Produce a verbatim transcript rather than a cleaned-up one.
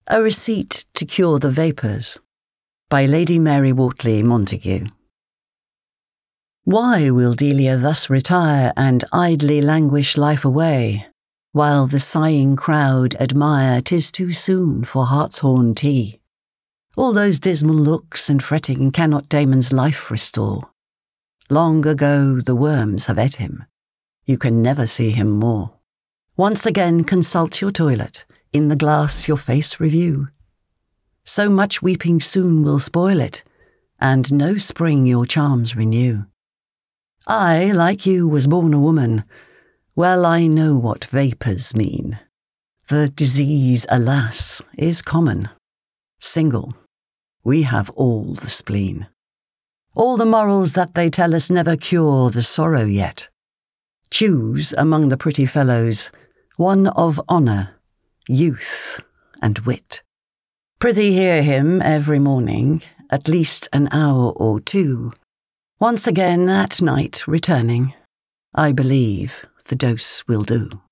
A Receipt to Cure the Vapours by Lady Mary Wortley Montagu. Why will Delia thus retire and idly languish life away, while the sighing crowd admire 'tis too soon for hartshorn tea? All those dismal looks and fretting cannot Damon's life restore. Long ago the worms have ate him, you can never see him more. Once again consult your toilet, in the glass your face review. So much weeping soon will spoil it, and no spring your charms renew. I, like you, was born a woman. Well I know what vapours mean. The disease, alas, is common. Single, we have all the spleen. All the morals that they tell us never cure the sorrow yet. Choose among the pretty fellows one of honour, youth, and wit. Prithee hear him every morning, at least an hour or two. Once again at night returning, I believe the dose will do.